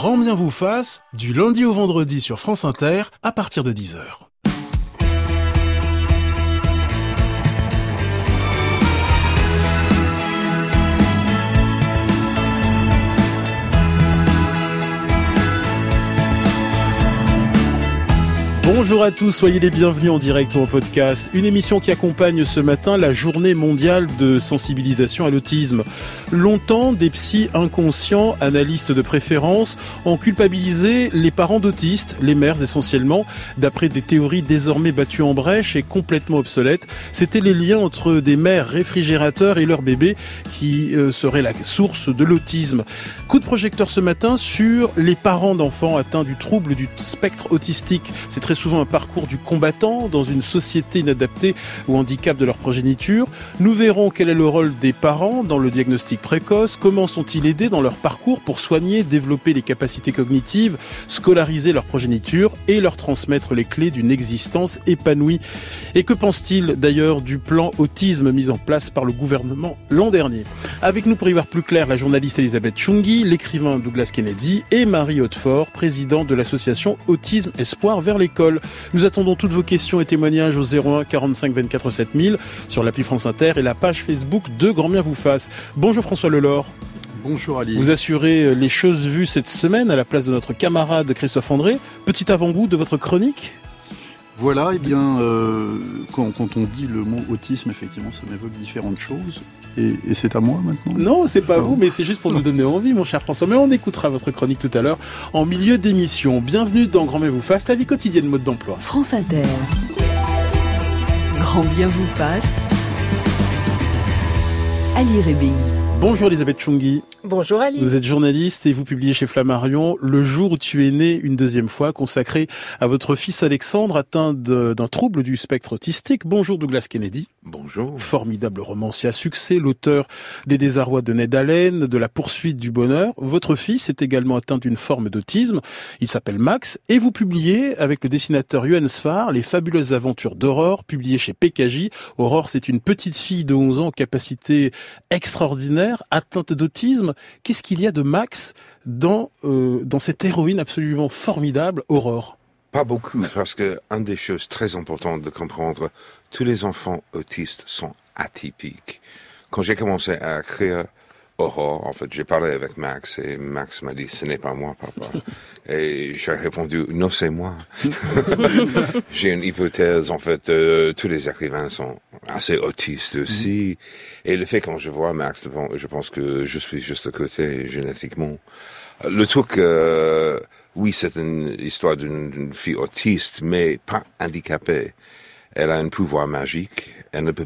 Grand bien vous fasse, du lundi au vendredi sur France Inter, à partir de 10h. Bonjour à tous, soyez les bienvenus en direct ou en podcast. Une émission qui accompagne ce matin la journée mondiale de sensibilisation à l'autisme. Longtemps, des psys inconscients, analystes de préférence, ont culpabilisé les parents d'autistes, les mères essentiellement, d'après des théories désormais battues en brèche et complètement obsolètes. C'était les liens entre des mères réfrigérateurs et leurs bébés qui seraient la source de l'autisme. Coup de projecteur ce matin sur les parents d'enfants atteints du trouble du spectre autistique. C'est très souvent un parcours du combattant dans une société inadaptée au handicap de leur progéniture. Nous verrons quel est le rôle des parents dans le diagnostic précoce, comment sont-ils aidés dans leur parcours pour soigner, développer les capacités cognitives, scolariser leur progéniture et leur transmettre les clés d'une existence épanouie. Et que pense-t-il d'ailleurs du plan autisme mis en place par le gouvernement l'an dernier? Avec nous pour y voir plus clair, la journaliste Elisabeth Chungui, l'écrivain Douglas Kennedy et Marie Hautefort, présidente de l'association Autisme Espoir vers l'école. Nous attendons toutes vos questions et témoignages au 01 45 24 7000 sur l'appli France Inter et la page Facebook de Grand bien vous fasse. Bonjour François Lelore. Bonjour Ali. Vous assurez les choses vues cette semaine à la place de notre camarade Christophe André. Petit avant-goût de votre chronique? Voilà, eh bien, quand on dit le mot autisme, effectivement, ça m'évoque différentes choses. Et c'est à moi maintenant? Non, c'est pas vous, mais c'est juste pour nous donner envie, mon cher François. Mais on écoutera votre chronique tout à l'heure en milieu d'émission. Bienvenue dans Grand bien vous fasse, la vie quotidienne mode d'emploi. France Inter. Grand bien vous fasse. Ali Rébéi. Bonjour Elisabeth Chungui. Bonjour Ali. Vous êtes journaliste et vous publiez chez Flammarion Le jour où tu es né une deuxième fois, consacré à votre fils Alexandre atteint d'un trouble du spectre autistique. Bonjour Douglas Kennedy. Bonjour. Formidable romancier à succès, l'auteur des Désarrois de Ned Allen, de La poursuite du bonheur. Votre fils est également atteint d'une forme d'autisme. Il s'appelle Max et vous publiez avec le dessinateur Yohann Sfar Les fabuleuses aventures d'Aurore, publié chez PKJ. Aurore, c'est une petite fille de 11 ans, capacité extraordinaire, atteinte d'autisme. Qu'est-ce qu'il y a de Max dans cette héroïne absolument formidable, Aurore? Pas beaucoup, parce que une des choses très importantes de comprendre, tous les enfants autistes sont atypiques. Quand j'ai commencé à écrire Aurore, en fait, j'ai parlé avec Max et Max m'a dit, ce n'est pas moi, papa. Et j'ai répondu, non, c'est moi. J'ai une hypothèse, en fait, tous les écrivains sont assez autistes aussi. Et le fait quand je vois Max, je pense que je suis juste à côté génétiquement. Le truc, oui, c'est une histoire d'une fille autiste, mais pas handicapée. Elle a un pouvoir magique. Elle ne peut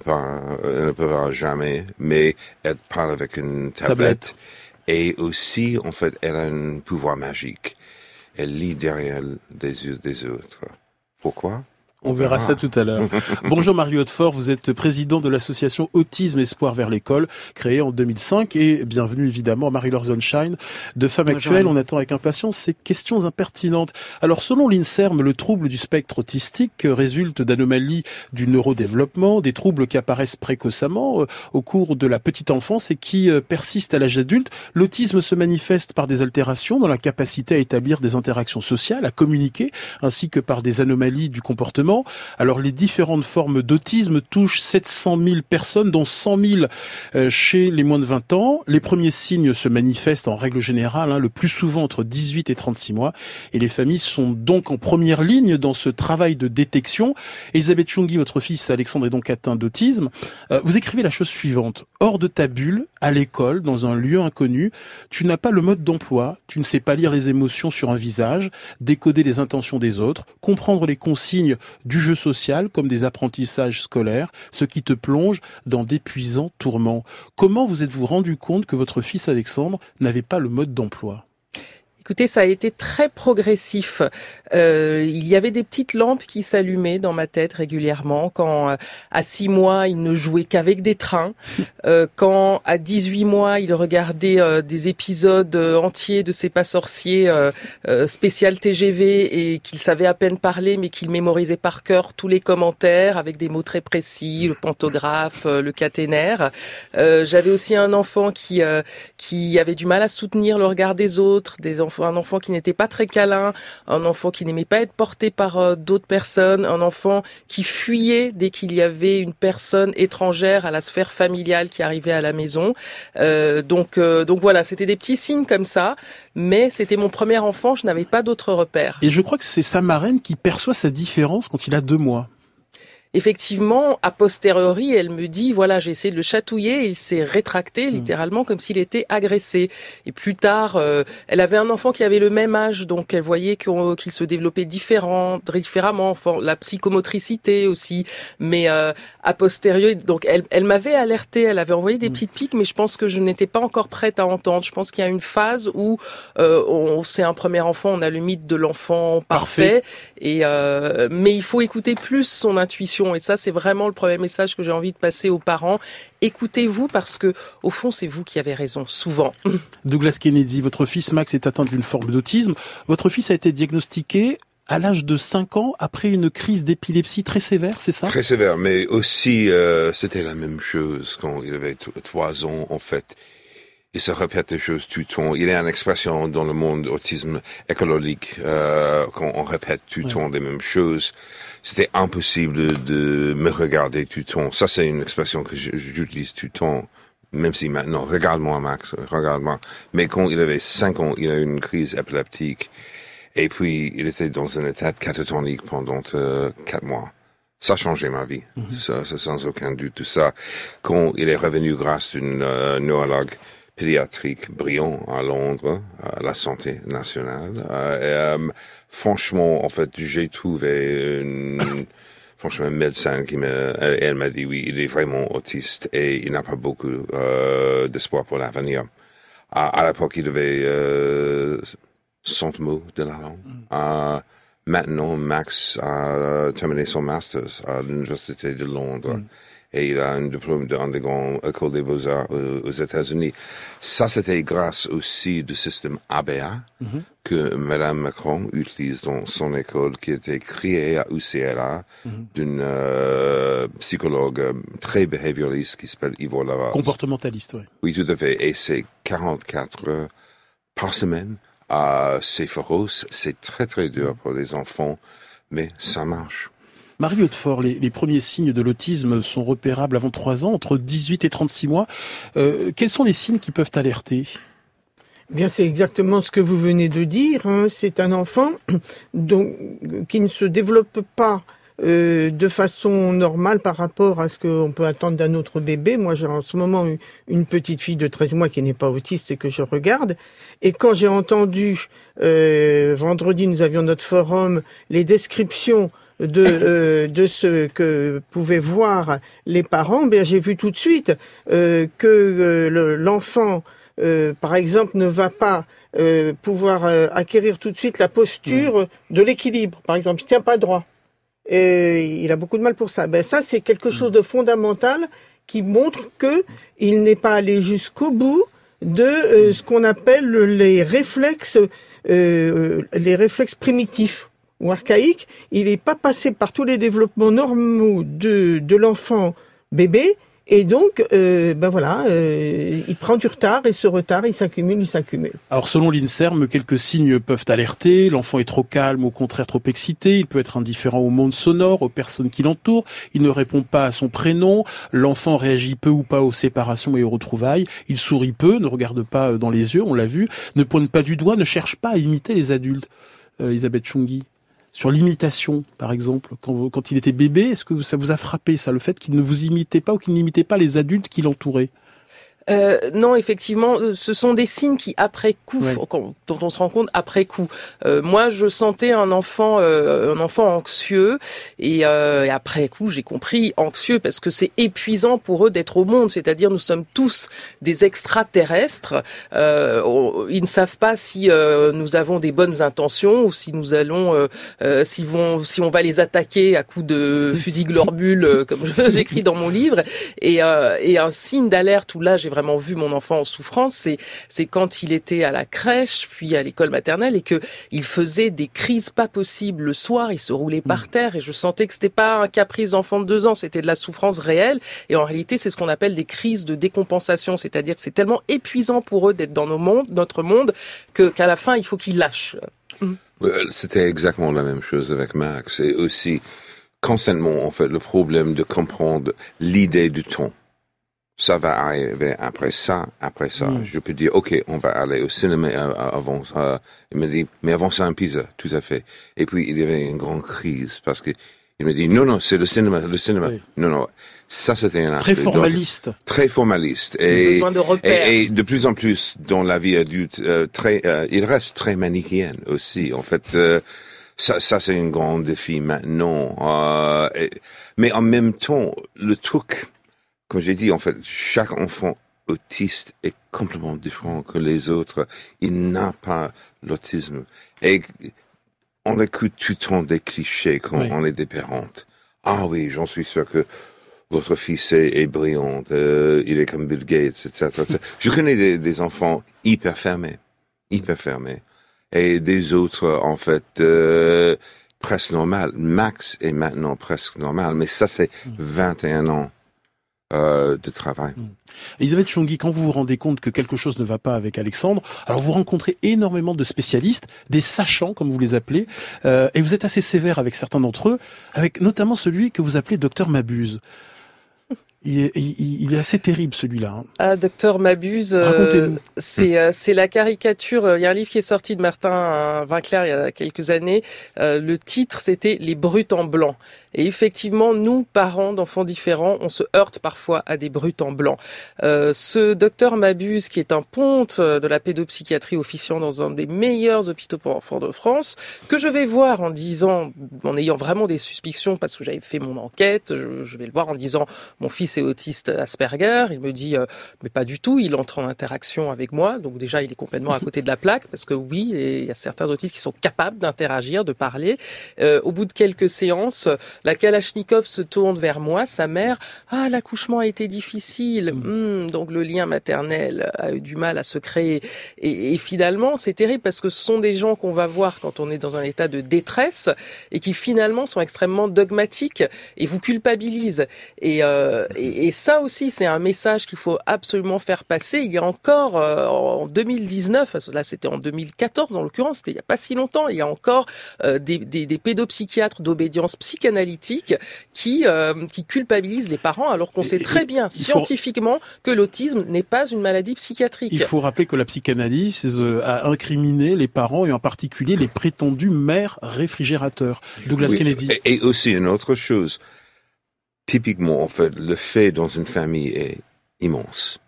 pas jamais, mais elle parle avec une tablette. Et aussi, en fait, elle a un pouvoir magique. Elle lit derrière des yeux des autres. Pourquoi? On verra ça tout à l'heure. Bonjour Marie Hautefort, vous êtes président de l'association Autisme Espoir vers l'école, créée en 2005, et bienvenue évidemment à Marie-Laure Zonshine de Femmes Actuelles. On attend avec impatience ces questions impertinentes. Alors selon l'INSERM, le trouble du spectre autistique résulte d'anomalies du neurodéveloppement, des troubles qui apparaissent précocement au cours de la petite enfance et qui persistent à l'âge adulte. L'autisme se manifeste par des altérations dans la capacité à établir des interactions sociales, à communiquer, ainsi que par des anomalies du comportement. Alors les différentes formes d'autisme touchent 700 000 personnes, dont 100 000 chez les moins de 20 ans. Les premiers signes se manifestent en règle générale, le plus souvent entre 18 et 36 mois. Et les familles sont donc en première ligne dans ce travail de détection. Elisabeth Chungui, votre fils Alexandre est donc atteint d'autisme. Vous écrivez la chose suivante. Hors de ta bulle, à l'école, dans un lieu inconnu, tu n'as pas le mode d'emploi, tu ne sais pas lire les émotions sur un visage, décoder les intentions des autres, comprendre les consignes du jeu social comme des apprentissages scolaires, ce qui te plonge dans d'épuisants tourments. Comment vous êtes-vous rendu compte que votre fils Alexandre n'avait pas le mode d'emploi ? Écoutez, ça a été très progressif. Il y avait des petites lampes qui s'allumaient dans ma tête régulièrement. Quand à 6 mois, il ne jouait qu'avec des trains. Quand à 18 mois, il regardait des épisodes entiers de C'est pas sorcier spécial TGV et qu'il savait à peine parler, mais qu'il mémorisait par cœur tous les commentaires avec des mots très précis, le pantographe, le caténaire. J'avais aussi un enfant qui avait du mal à soutenir le regard des autres, des enfants enfant qui n'était pas très câlin, un enfant qui n'aimait pas être porté par d'autres personnes, un enfant qui fuyait dès qu'il y avait une personne étrangère à la sphère familiale qui arrivait à la maison. Donc voilà, c'était des petits signes comme ça, mais c'était mon premier enfant, je n'avais pas d'autres repères. Et je crois que c'est sa marraine qui perçoit sa différence quand il a 2 mois. Effectivement, a posteriori, elle me dit, voilà, j'ai essayé de le chatouiller et il s'est rétracté littéralement comme s'il était agressé. Et plus tard, elle avait un enfant qui avait le même âge, donc elle voyait qu'il se développait différemment, la psychomotricité aussi. Mais a posteriori, donc elle m'avait alerté, elle avait envoyé des petites piques, mais je pense que je n'étais pas encore prête à entendre. Je pense qu'il y a une phase où c'est un premier enfant, on a le mythe de l'enfant parfait. Et mais il faut écouter plus son intuition. Et ça, c'est vraiment le premier message que j'ai envie de passer aux parents. Écoutez-vous parce que, au fond, c'est vous qui avez raison, souvent. Douglas Kennedy, votre fils Max est atteint d'une forme d'autisme. Votre fils a été diagnostiqué à l'âge de 5 ans après une crise d'épilepsie très sévère, c'est ça? Très sévère, mais aussi, c'était la même chose quand il avait 3 ans, en fait. Il se répète des choses tout le temps. Il y a une expression dans le monde autisme écologique, quand on répète tout le temps les mêmes choses. C'était impossible de me regarder tout le temps. Ça, c'est une expression que j'utilise tout le temps, même si maintenant, regarde-moi Max, regarde-moi. Mais quand il avait 5 ans, il a eu une crise épileptique. Et puis, il était dans un état catatonique pendant 4 mois. Ça a changé ma vie. Ça, sans aucun doute, tout ça. Quand il est revenu grâce à une neurologue pédiatrique brillant à Londres, à la santé nationale. Franchement, en fait, j'ai trouvé un médecin elle m'a dit oui, il est vraiment autiste et il n'a pas beaucoup d'espoir pour l'avenir. À l'époque, il avait 100 mots de la langue. Maintenant, Max a terminé son master à l'université de Londres. Et il a un diplôme d'undergrad École des Beaux-Arts aux États-Unis. Ça, c'était grâce aussi du système ABA que Madame Macron utilise dans son école, qui a été créée à UCLA d'une psychologue très behavioraliste qui s'appelle Yvon Lavaz. Comportementaliste, oui. Oui, tout à fait. Et c'est 44 heures par semaine. C'est féroce, c'est très très dur pour les enfants, mais ça marche. Marie Hautefort, les premiers signes de l'autisme sont repérables avant 3 ans, entre 18 et 36 mois. Quels sont les signes qui peuvent alerter ? Eh bien, c'est exactement ce que vous venez de dire. C'est un enfant qui ne se développe pas de façon normale par rapport à ce qu'on peut attendre d'un autre bébé. Moi, j'ai en ce moment une petite fille de 13 mois qui n'est pas autiste et que je regarde. Et quand j'ai entendu, vendredi, nous avions notre forum, les descriptions de ce que pouvaient voir les parents, bien j'ai vu tout de suite que l'enfant, par exemple, ne va pas pouvoir acquérir tout de suite la posture de l'équilibre. Par exemple, il tient pas droit. Et il a beaucoup de mal pour ça. Ben ça, c'est quelque chose de fondamental qui montre que il n'est pas allé jusqu'au bout de ce qu'on appelle les réflexes primitifs ou archaïque, il n'est pas passé par tous les développements normaux de l'enfant bébé, et donc, il prend du retard, et ce retard, il s'accumule. Alors, selon l'INSERM, quelques signes peuvent alerter. L'enfant est trop calme, au contraire trop excité. Il peut être indifférent au monde sonore, aux personnes qui l'entourent. Il ne répond pas à son prénom. L'enfant réagit peu ou pas aux séparations et aux retrouvailles. Il sourit peu, ne regarde pas dans les yeux, on l'a vu. Ne pointe pas du doigt, ne cherche pas à imiter les adultes. Elisabeth Chungui. Sur l'imitation, par exemple, quand il était bébé, est-ce que ça vous a frappé, ça, le fait qu'il ne vous imitait pas ou qu'il n'imitait pas les adultes qui l'entouraient ? Non, effectivement, ce sont des signes qui, après coup, dont on se rend compte après coup. Moi, je sentais un enfant anxieux, et après coup, j'ai compris anxieux parce que c'est épuisant pour eux d'être au monde. C'est-à-dire, nous sommes tous des extraterrestres. Ils ne savent pas si nous avons des bonnes intentions ou si nous allons, si on va les attaquer à coups de fusil glorbule, comme j'écris dans mon livre. Et un signe d'alerte où là, j'ai vraiment vu mon enfant en souffrance, c'est quand il était à la crèche, puis à l'école maternelle, et que il faisait des crises pas possibles le soir, il se roulait par terre, et je sentais que c'était pas un caprice d'enfant de 2 ans, c'était de la souffrance réelle, et en réalité, c'est ce qu'on appelle des crises de décompensation, c'est-à-dire que c'est tellement épuisant pour eux d'être dans notre monde, qu'à la fin, il faut qu'ils lâchent. C'était exactement la même chose avec Max, et aussi, constamment, en fait, le problème de comprendre l'idée du temps. Ça va arriver après ça. Je peux dire, OK, on va aller au cinéma avant ça. Il me dit, mais avant ça, un pizza, tout à fait. Et puis, il y avait une grande crise parce que il me dit, non, c'est le cinéma. Oui. Non. Ça, c'était un aspect. Très formaliste. Et, besoin de repères. Et de plus en plus, dans la vie adulte, il reste très manichéen aussi. En fait, ça, c'est un grand défi maintenant. Mais en même temps, le truc, comme j'ai dit, en fait, chaque enfant autiste est complètement différent que les autres. Il n'a pas l'autisme. Et on écoute tout le temps des clichés quand on est des parents. Ah oui, j'en suis sûr que votre fils est brillant, il est comme Bill Gates, etc. Je connais des enfants hyper fermés. Et des autres, en fait, presque normal. Max est maintenant presque normal, mais ça, c'est 21 ans. De travail. Elisabeth Chongui, quand vous vous rendez compte que quelque chose ne va pas avec Alexandre, alors vous rencontrez énormément de spécialistes, des sachants comme vous les appelez, et vous êtes assez sévère avec certains d'entre eux, avec notamment celui que vous appelez Docteur Mabuse. Il est assez terrible celui-là. Hein. Ah, Docteur Mabuse, c'est la caricature. Il y a un livre qui est sorti de Martin Winkler il y a quelques années. Le titre, c'était Les brutes en blanc. Et effectivement, nous, parents d'enfants différents, on se heurte parfois à des brutes en blanc. Ce Docteur Mabuse, qui est un ponte de la pédopsychiatrie officiant dans un des meilleurs hôpitaux pour enfants de France, que je vais voir en ayant vraiment des suspicions, parce que j'avais fait mon enquête, je vais le voir en disant, mon fils est autiste Asperger. Il me dit, mais pas du tout, il entre en interaction avec moi. Donc déjà, il est complètement à côté de la plaque, parce que oui, il y a certains autistes qui sont capables d'interagir, de parler. Au bout de quelques séances, la Kalachnikov se tourne vers moi, sa mère. Ah, l'accouchement a été difficile. Donc le lien maternel a eu du mal à se créer. Et finalement, c'est terrible parce que ce sont des gens qu'on va voir quand on est dans un état de détresse et qui finalement sont extrêmement dogmatiques et vous culpabilisent. Et ça aussi, c'est un message qu'il faut absolument faire passer. Il y a encore, en 2019, là c'était en 2014 en l'occurrence, c'était il n'y a pas si longtemps, il y a encore des pédopsychiatres d'obédience psychanalytique qui culpabilisent les parents alors qu'on sait très bien scientifiquement que l'autisme n'est pas une maladie psychiatrique. Il faut rappeler que la psychanalyse a incriminé les parents et en particulier les prétendus mères réfrigérateurs. Douglas Kennedy. Et aussi une autre chose. Typiquement, en fait, le fait dans une famille est immense.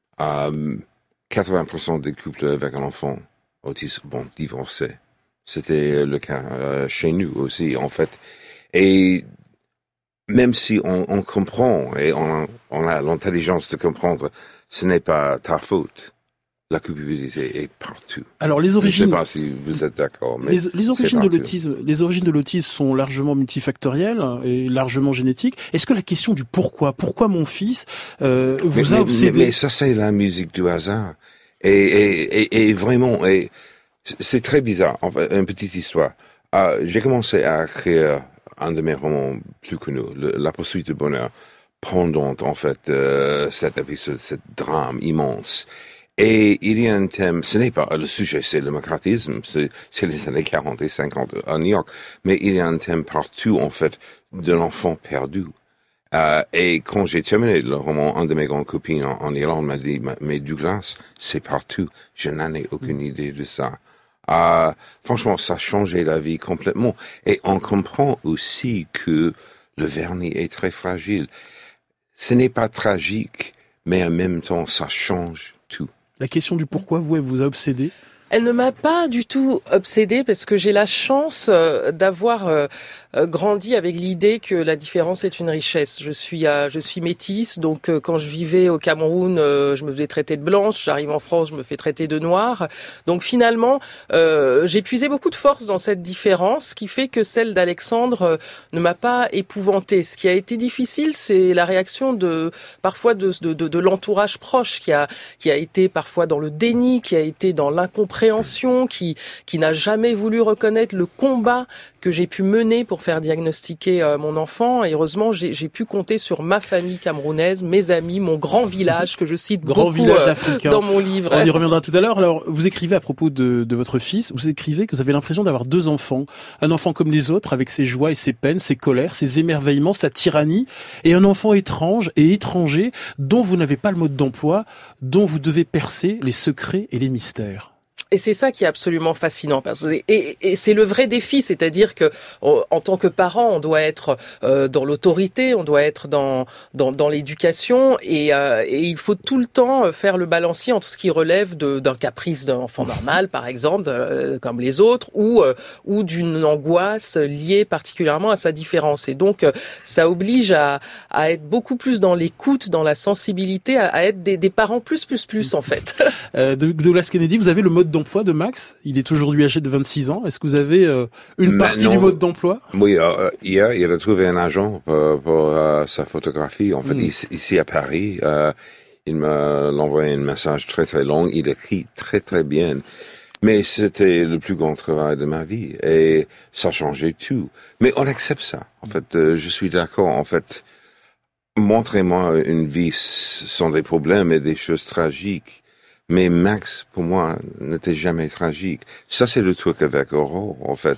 80% des couples avec un enfant autiste vont divorcer. C'était le cas chez nous aussi, en fait. Et même si on comprend et on a l'intelligence de comprendre, ce n'est pas ta faute. La culpabilité est partout. Alors les origines. Je ne sais pas si vous êtes d'accord, mais les origines de l'autisme sont largement multifactorielles et largement génétiques. Est-ce que la question du pourquoi mon fils vous a obsédé? Mais ça c'est la musique du hasard et vraiment c'est très bizarre. Enfin, une petite histoire. J'ai commencé à écrire un de mes romans plus connus, La poursuite du bonheur, pendant en fait cet épisode, cet drame immense. Et il y a un thème, ce n'est pas le sujet, c'est le macratisme, c'est les années 40 et 50 à New York, mais il y a un thème partout, en fait, de l'enfant perdu. Et quand j'ai terminé le roman, un de mes grandes copines en Irlande m'a dit, mais Douglas, c'est partout, je n'en ai aucune idée de ça. Franchement, ça a changé la vie complètement. Et on comprend aussi que le vernis est très fragile. Ce n'est pas tragique, mais en même temps, ça change tout. La question du pourquoi vous a obsédé? Elle ne m'a pas du tout obsédée parce que j'ai la chance d'avoir grandi avec l'idée que la différence est une richesse. Je suis métisse, donc quand je vivais au Cameroun, je me faisais traiter de blanche. J'arrive en France, je me fais traiter de noire. Donc finalement, j'ai puisé beaucoup de force dans cette différence, qui fait que celle d'Alexandre ne m'a pas épouvantée. Ce qui a été difficile, c'est la réaction parfois de l'entourage proche, qui a été parfois dans le déni, qui a été dans l'incompréhension, qui n'a jamais voulu reconnaître le combat que j'ai pu mener pour faire diagnostiquer mon enfant. Et heureusement, j'ai pu compter sur ma famille camerounaise, mes amis, mon grand village que je cite beaucoup dans mon livre. On y reviendra tout à l'heure. Alors, vous écrivez à propos de votre fils, vous écrivez que vous avez l'impression d'avoir 2 enfants. Un enfant comme les autres, avec ses joies et ses peines, ses colères, ses émerveillements, sa tyrannie, et un enfant étrange et étranger dont vous n'avez pas le mode d'emploi, dont vous devez percer les secrets et les mystères. Et c'est ça qui est absolument fascinant, et c'est le vrai défi, c'est-à-dire que en tant que parent, on doit être dans l'autorité, on doit être dans l'éducation, et il faut tout le temps faire le balancier entre ce qui relève d'un caprice d'un enfant normal, par exemple, comme les autres, ou d'une angoisse liée particulièrement à sa différence. Et donc, ça oblige à être beaucoup plus dans l'écoute, dans la sensibilité, à être des parents plus en fait. Douglas Kennedy, vous avez le mode d'emploi de Max. Il est aujourd'hui âgé de 26 ans. Est-ce que vous avez une partie du mode d'emploi? Oui, hier, il a trouvé un agent pour sa photographie. En fait, ici à Paris, il m'a envoyé un message très très long. Il écrit très très bien. Mais c'était le plus grand travail de ma vie. Et ça changeait tout. Mais on accepte ça. En fait, je suis d'accord. En fait, montrez-moi une vie sans des problèmes et des choses tragiques. Mais Max, pour moi, n'était jamais tragique. Ça, c'est le truc avec Aurore, en fait.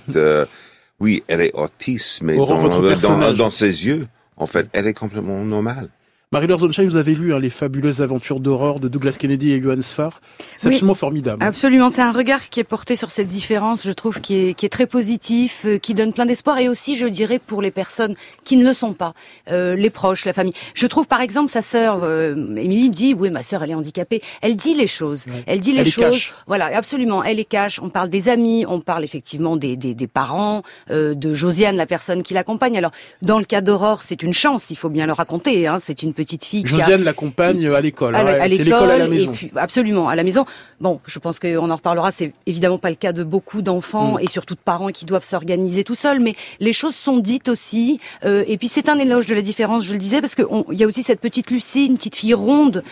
Oui, elle est autiste, mais dans ses yeux, en fait, elle est complètement normale. Marie-Laure Zonshine, vous avez lu les fabuleuses aventures d'Aurore de Douglas Kennedy et Johann Sfar. C'est absolument formidable. Absolument, c'est un regard qui est porté sur cette différence, je trouve, qui est très positif, qui donne plein d'espoir, et aussi, je dirais, pour les personnes qui ne le sont pas, les proches, la famille. Je trouve, par exemple, sa sœur, Émilie, dit, oui, ma sœur, elle est handicapée. Elle dit les choses. Ouais. Elle dit les choses. Cache. Voilà, absolument. Elle les cache. On parle des amis, on parle effectivement des parents, de Josiane, la personne qui l'accompagne. Alors, dans le cas d'Aurore, c'est une chance, il faut bien le raconter, c'est une petite fille Josiane l'accompagne à l'école. À c'est l'école à la maison. Et puis, absolument, à la maison. Bon, je pense qu'on en reparlera. C'est évidemment pas le cas de beaucoup d'enfants et surtout de parents qui doivent s'organiser tout seuls. Mais les choses sont dites aussi. Et puis c'est un éloge de la différence, je le disais, parce que il y a aussi cette petite Lucie, une petite fille ronde.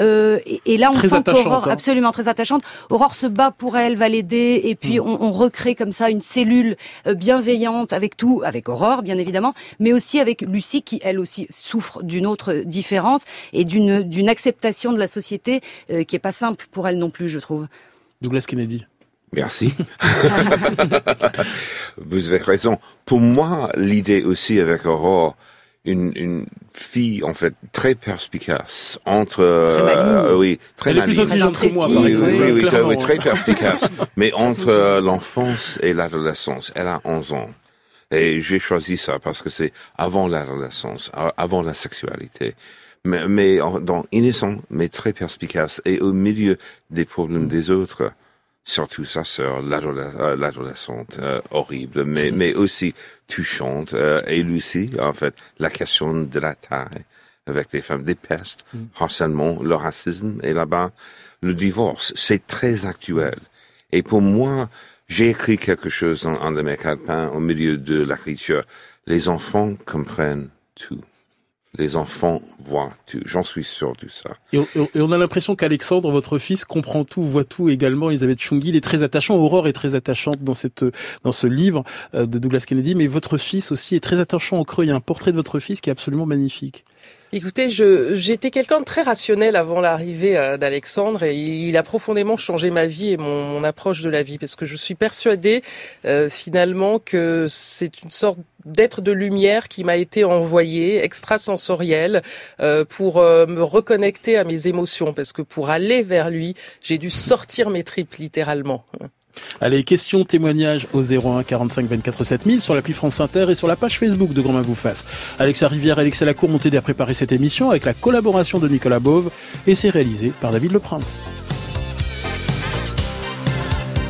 Et là, on très sent qu'Aurore, absolument très attachante. Aurore se bat pour elle, va l'aider. Et puis on recrée comme ça une cellule bienveillante avec Aurore, bien évidemment, mais aussi avec Lucie qui, elle aussi, souffre d'une autre différence et d'une acceptation de la société qui est pas simple pour elle non plus, je trouve. Douglas Kennedy. Merci. Vous avez raison. Pour moi, l'idée aussi avec Aurore, une fille en fait très perspicace entre très elle est plus intelligente que moi. Oui, très perspicace, mais entre l'enfance et l'adolescence. Elle a 11 ans. Et j'ai choisi ça parce que c'est avant l'adolescence, avant la sexualité. Mais dans innocent, mais très perspicace, et au milieu des problèmes des autres, surtout sa sœur, l'adolescente, horrible, mais aussi touchante, et Lucie, en fait, la question de la taille, avec les femmes, des pestes, harcèlement, le racisme, et là-bas, le divorce, c'est très actuel. Et pour moi, j'ai écrit quelque chose dans un de mes calepins au milieu de l'écriture. Les enfants comprennent tout. Les enfants voient tout. J'en suis sûr de ça. Et on a l'impression qu'Alexandre, votre fils, comprend tout, voit tout également. Elisabeth Chungil est très attachant. Aurore est très attachante dans ce livre de Douglas Kennedy. Mais votre fils aussi est très attachant en creux. Il y a un portrait de votre fils qui est absolument magnifique. Écoutez, j'étais quelqu'un de très rationnel avant l'arrivée d'Alexandre, et il a profondément changé ma vie et mon approche de la vie, parce que je suis persuadée finalement que c'est une sorte d'être de lumière qui m'a été envoyé, extrasensoriel, pour me reconnecter à mes émotions, parce que pour aller vers lui, j'ai dû sortir mes tripes littéralement. Allez, questions, témoignages au 01 45 24 7000 sur l'appli France Inter et sur la page Facebook de Grand Main vous fasse. Alexa Rivière et Alexia Lacour m'ont aidé à préparer cette émission avec la collaboration de Nicolas Bove, et c'est réalisé par David Le Prince.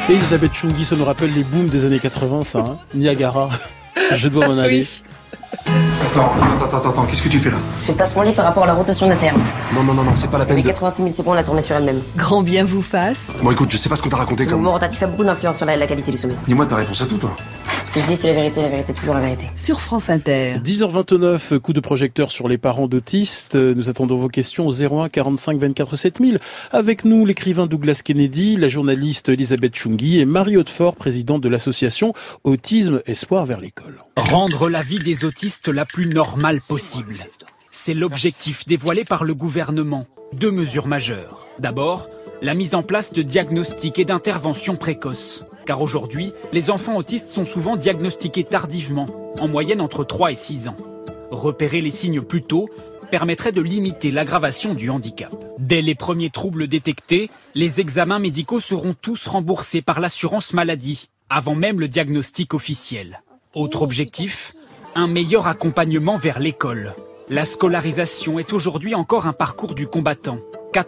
Et Elisabeth Chungui, ça nous rappelle les booms des années 80, ça, hein. Niagara. Je dois m'en aller. Oui. Attends, qu'est-ce que tu fais là? Je passe mon lit par rapport à la rotation de la Terre. Non, c'est pas la peine Mais de... 86 000 secondes à tourner sur elle-même. Grand bien vous fasse. Bon écoute, je sais pas ce qu'on t'a raconté Le comme... mouvement rotatif a beaucoup d'influence sur la qualité du sommeil. Dis-moi ta réponse à tout, toi. Ce que je dis, c'est la vérité, toujours la vérité. Sur France Inter. 10h29, coup de projecteur sur les parents d'autistes. Nous attendons vos questions au 01 45 24 7000. Avec nous, l'écrivain Douglas Kennedy, la journaliste Elisabeth Chungui et Marie Hautefort, présidente de l'association Autisme Espoir vers l'école. Rendre la vie des autistes la plus normale possible. C'est l'objectif dévoilé par le gouvernement. 2 mesures majeures. D'abord, la mise en place de diagnostics et d'interventions précoces. Car aujourd'hui, les enfants autistes sont souvent diagnostiqués tardivement, en moyenne entre 3 et 6 ans. Repérer les signes plus tôt permettrait de limiter l'aggravation du handicap. Dès les premiers troubles détectés, les examens médicaux seront tous remboursés par l'assurance maladie, avant même le diagnostic officiel. Autre objectif, un meilleur accompagnement vers l'école. La scolarisation est aujourd'hui encore un parcours du combattant.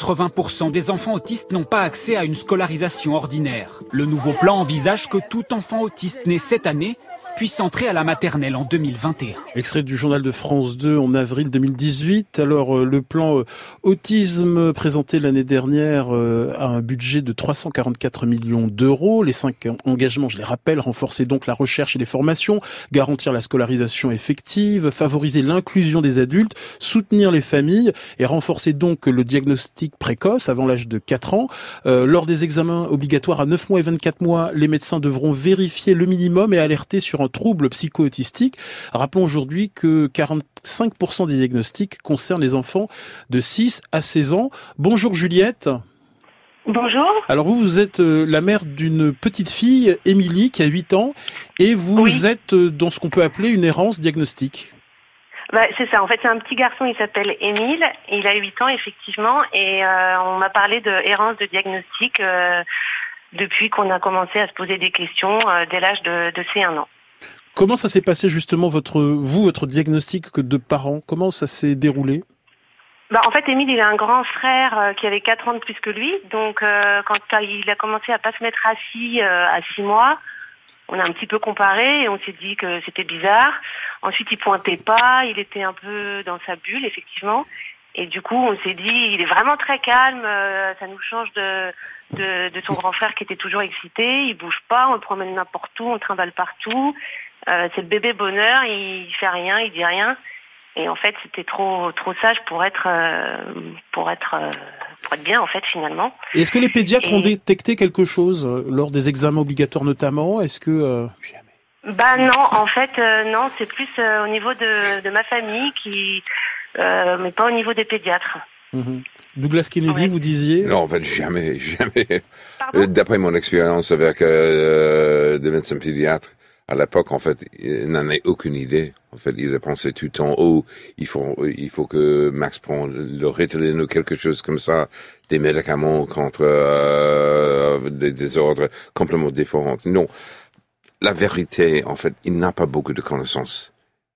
80% des enfants autistes n'ont pas accès à une scolarisation ordinaire. Le nouveau plan envisage que tout enfant autiste né cette année puisse entrer à la maternelle en 2021. Extrait du journal de France 2 en avril 2018. Alors, le plan autisme présenté l'année dernière a un budget de 344 millions d'euros. Les 5 engagements, je les rappelle, renforcer donc la recherche et les formations, garantir la scolarisation effective, favoriser l'inclusion des adultes, soutenir les familles et renforcer donc le diagnostic précoce avant l'âge de 4 ans. Lors des examens obligatoires à 9 mois et 24 mois, les médecins devront vérifier le minimum et alerter sur un trouble psycho-autistique. Rappelons aujourd'hui que 45% des diagnostics concernent les enfants de 6 à 16 ans. Bonjour Juliette. Bonjour. Alors vous êtes la mère d'une petite fille, Émilie, qui a 8 ans, et vous êtes dans ce qu'on peut appeler une errance diagnostique. C'est ça, en fait c'est un petit garçon, il s'appelle Émile, et il a 8 ans effectivement, et on m'a parlé de errance de diagnostic depuis qu'on a commencé à se poser des questions dès l'âge de ces 1 an. Comment ça s'est passé justement votre diagnostic de parents? Comment ça s'est déroulé? En fait, Émile, il a un grand frère qui avait 4 ans de plus que lui. Donc, quand il a commencé à pas se mettre assis à 6 mois, on a un petit peu comparé et on s'est dit que c'était bizarre. Ensuite, il pointait pas, il était un peu dans sa bulle, effectivement. Et du coup, on s'est dit, il est vraiment très calme, ça nous change de son grand frère qui était toujours excité. Il bouge pas, on le promène n'importe où, on le trimballe partout. C'est le bébé bonheur, il fait rien, il dit rien. Et en fait, c'était trop sage pour être bien, en fait, finalement. Et est-ce que les pédiatres ont détecté quelque chose lors des examens obligatoires notamment? Est-ce que... Non, en fait, non, c'est plus au niveau de ma famille mais pas au niveau des pédiatres. Douglas Kennedy, vous disiez? Non, en fait, jamais. D'après mon expérience avec des médecins pédiatres, à l'époque, en fait, il n'en a aucune idée. En fait, il a pensé tout le temps, il faut que Max prenne le Ritalin ou quelque chose comme ça, des médicaments contre des désordres complètement différents. Non. La vérité, en fait, il n'a pas beaucoup de connaissances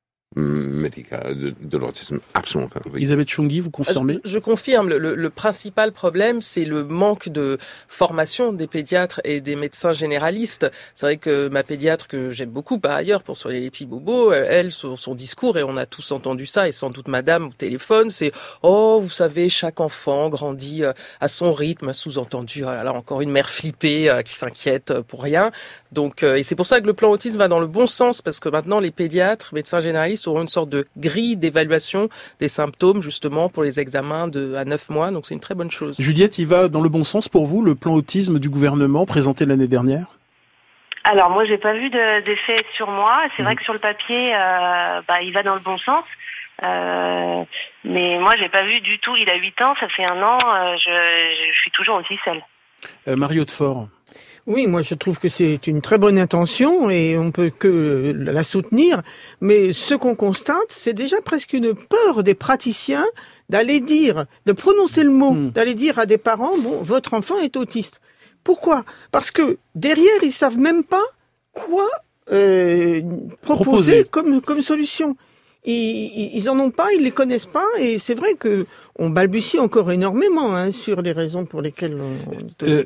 médicale de l'autisme, absolument pas. Oui. Elisabeth Chungui, vous confirmez? Je confirme. Le principal problème, c'est le manque de formation des pédiatres et des médecins généralistes. C'est vrai que ma pédiatre, que j'aime beaucoup par ailleurs pour soigner les petits bobos, elle, son discours, et on a tous entendu ça, et sans doute madame au téléphone, c'est « Oh, vous savez, chaque enfant grandit à son rythme », sous-entendu, oh là là, encore une mère flippée qui s'inquiète pour rien. Donc, et c'est pour ça que le plan autisme va dans le bon sens, parce que maintenant, les pédiatres, médecins généralistes auront une sorte de grille d'évaluation des symptômes, justement, pour les examens à 9 mois. Donc, c'est une très bonne chose. Juliette, il va dans le bon sens pour vous, le plan autisme du gouvernement présenté l'année dernière? Alors, moi, j'ai pas vu d'effet sur moi. C'est vrai que sur le papier, il va dans le bon sens. Mais moi, j'ai pas vu du tout. Il a 8 ans, ça fait 1 an. Je suis toujours aussi seule. Marie Hautefort. Oui, moi je trouve que c'est une très bonne intention et on peut que la soutenir. Mais ce qu'on constate, c'est déjà presque une peur des praticiens de prononcer le mot, d'aller dire à des parents, bon, votre enfant est autiste. Pourquoi? Parce que derrière, ils savent même pas quoi proposer comme solution. Ils en ont pas, ils les connaissent pas, et c'est vrai que on balbutie encore énormément sur les raisons pour lesquelles on est autiste.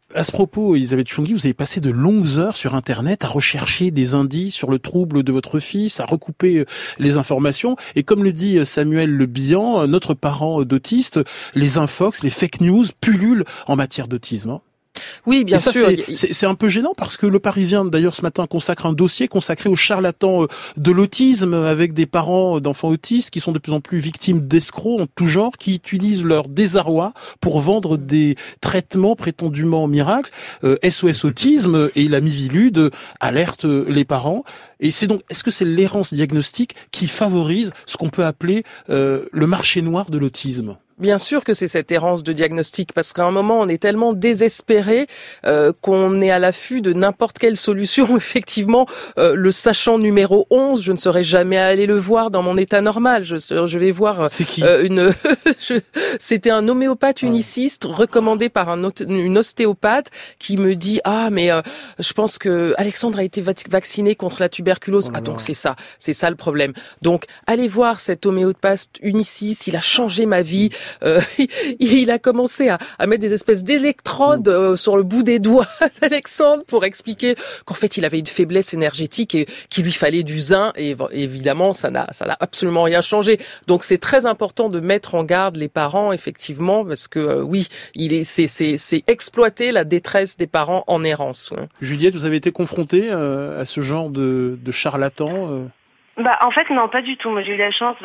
À ce propos, Elisabeth Chungui, vous avez passé de longues heures sur Internet à rechercher des indices sur le trouble de votre fils, à recouper les informations. Et comme le dit Samuel Le Bihan, notre parent d'autiste, les infox, les fake news pullulent en matière d'autisme. Oui, bien sûr. C'est un peu gênant parce que Le Parisien, d'ailleurs, ce matin, consacre un dossier consacré aux charlatans de l'autisme avec des parents d'enfants autistes qui sont de plus en plus victimes d'escrocs en tout genre, qui utilisent leur désarroi pour vendre des traitements prétendument miracles. SOS Autisme et la Mivilude alertent les parents. Et est-ce que c'est l'errance diagnostique qui favorise ce qu'on peut appeler le marché noir de l'autisme ? Bien sûr que c'est cette errance de diagnostic, parce qu'à un moment, on est tellement désespéré qu'on est à l'affût de n'importe quelle solution. Effectivement, le sachant numéro 11, je ne serais jamais allé le voir dans mon état normal. Je vais voir c'est qui c'était un homéopathe uniciste recommandé par une ostéopathe qui me dit je pense que Alexandre a été vacciné contre la tuberculose. Donc c'est ça le problème. Donc allez voir cet homéopathe uniciste, il a changé ma vie. Il a commencé à mettre des espèces d'électrodes sur le bout des doigts d'Alexandre pour expliquer qu'en fait il avait une faiblesse énergétique et qu'il lui fallait du zinc, et évidemment ça n'a absolument rien changé. Donc c'est très important de mettre en garde les parents, effectivement, parce que c'est exploiter la détresse des parents en errance. Juliette, vous avez été confrontée à ce genre de charlatan En fait non, pas du tout. Moi j'ai eu la chance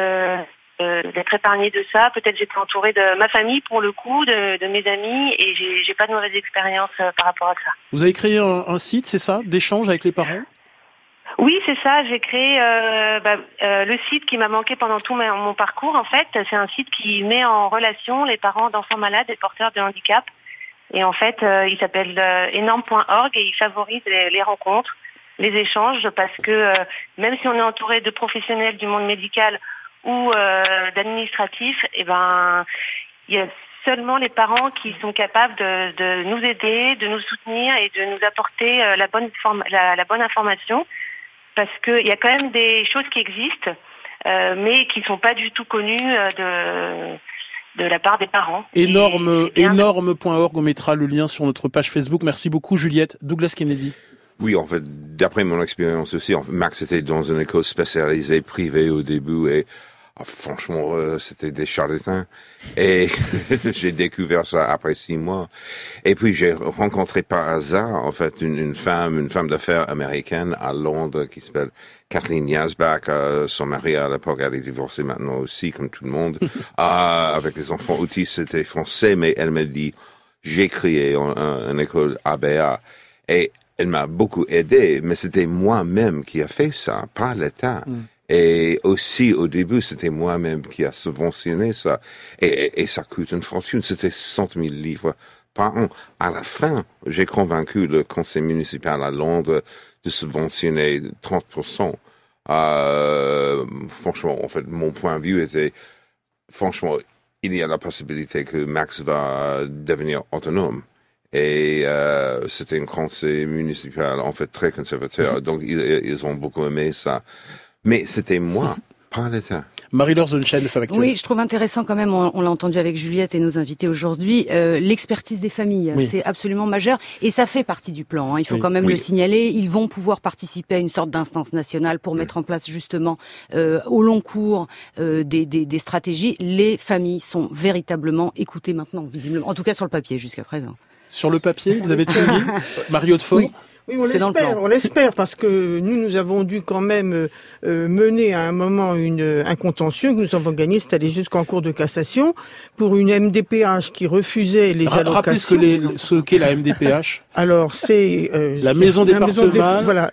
d'être épargnée de ça. Peut-être j'étais entourée de ma famille pour le coup, de mes amis, et j'ai pas de mauvaise expérience par rapport à ça. Vous avez créé un site, c'est ça, d'échange avec les parents ? Oui, c'est ça. J'ai créé le site qui m'a manqué pendant tout mon parcours. En fait, c'est un site qui met en relation les parents d'enfants malades et porteurs de handicap. Et en fait, il s'appelle énorme.org et il favorise les rencontres, les échanges, parce que même si on est entouré de professionnels du monde médical ou d'administratifs, il y a seulement les parents qui sont capables de nous aider, de nous soutenir et de nous apporter la bonne information, parce qu'il y a quand même des choses qui existent, mais qui sont pas du tout connues de la part des parents. Énorme.org, on mettra le lien sur notre page Facebook. Merci beaucoup Juliette. Douglas Kennedy. Oui, en fait, d'après mon expérience aussi, Max était dans une école spécialisée privée au début et franchement, c'était des charlatans. Et j'ai découvert ça après 6 mois. Et puis j'ai rencontré par hasard, en fait, une femme d'affaires américaine à Londres qui s'appelle Kathleen Yazbak. Son mari à l'époque, elle est divorcée maintenant aussi, comme tout le monde, avec des enfants autistes. C'était français, mais elle m'a dit, j'ai créé une école ABA. Et elle m'a beaucoup aidé, mais c'était moi-même qui a fait ça, pas l'État. Et aussi, au début, c'était moi-même qui a subventionné ça. Et ça coûte une fortune. C'était 100 000 livres par an. À la fin, j'ai convaincu le conseil municipal à Londres de subventionner 30%. Franchement, en fait, mon point de vue était, franchement, il y a la possibilité que Max va devenir autonome. Et c'était un conseil municipal, en fait, très conservateur. Donc, ils ont beaucoup aimé ça. Mais c'était moi, pas l'État. Marie-Laure Zonshine de Femmes Actuelles. Oui, je trouve intéressant quand même, on l'a entendu avec Juliette et nos invités aujourd'hui, l'expertise des familles. Oui. C'est absolument majeur. Et ça fait partie du plan, hein. Il faut quand même le signaler. Ils vont pouvoir participer à une sorte d'instance nationale pour mettre en place justement, au long cours, des stratégies. Les familles sont véritablement écoutées maintenant, visiblement. En tout cas sur le papier jusqu'à présent. Sur le papier, vous avez tout dit Mario de Fort. Oui, on l'espère, parce que nous avons dû quand même mener à un moment un contentieux que nous avons gagné, c'est allé jusqu'en cour de cassation, pour une MDPH qui refusait les allocations. Rappelez ce qu'est la MDPH. Alors, c'est la maison départementale.